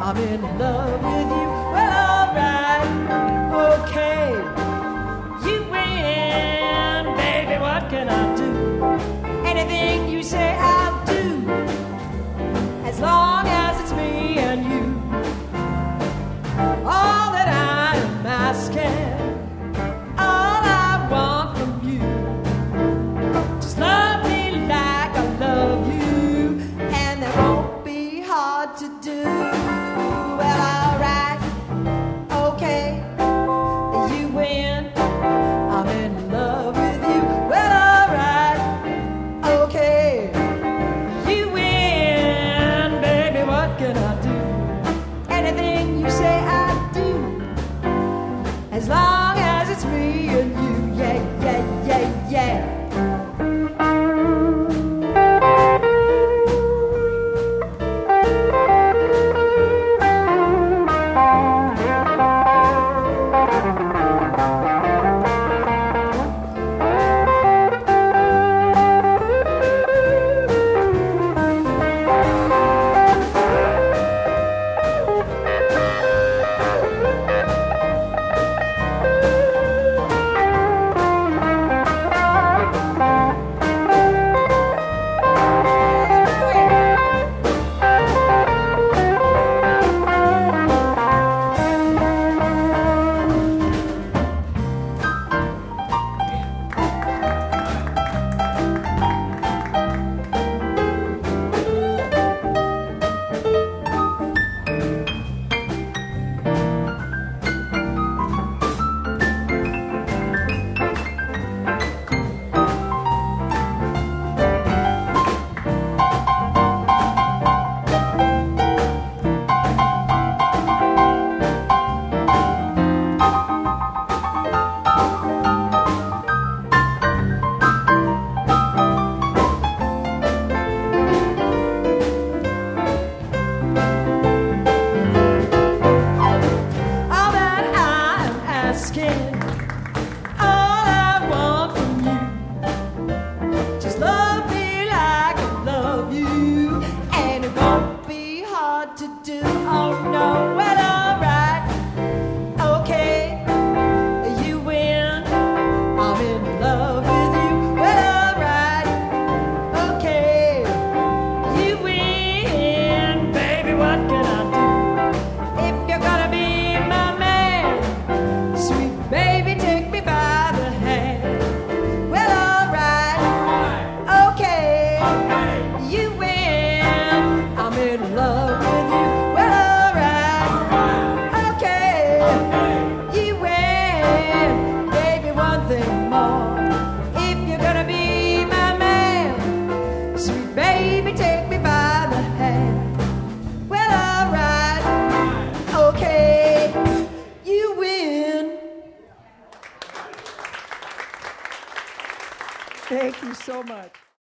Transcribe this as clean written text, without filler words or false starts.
I'm in love with you. Well, alright, okay. You win, baby, what can I do? Anything you say I'll do, as long as it's me and you. All that I am asking, all I want from you, just love me like I love you, and that won't be hard to do. Well, alright, okay, you win, I'm in love with you. Well, alright, okay, you win, baby, what can I do? Anything you say I do, as long as it's me and you. Yeah, yeah, yeah, yeah. All I want from you, just love me like I love you, and it won't be hard to do. Oh no, well, alright, okay, you win, I'm in love with you. Well, alright, okay, you win, baby, what can I do? If you're gonna be my man, sweet baby, take me by the hand. Well, alright, okay, you win, I'm in love with you. Well, alright, okay, you win, baby, one thing more. If you're gonna be my man, sweet baby, take me by the hand. Well, alright, okay, you win. Thank you so much.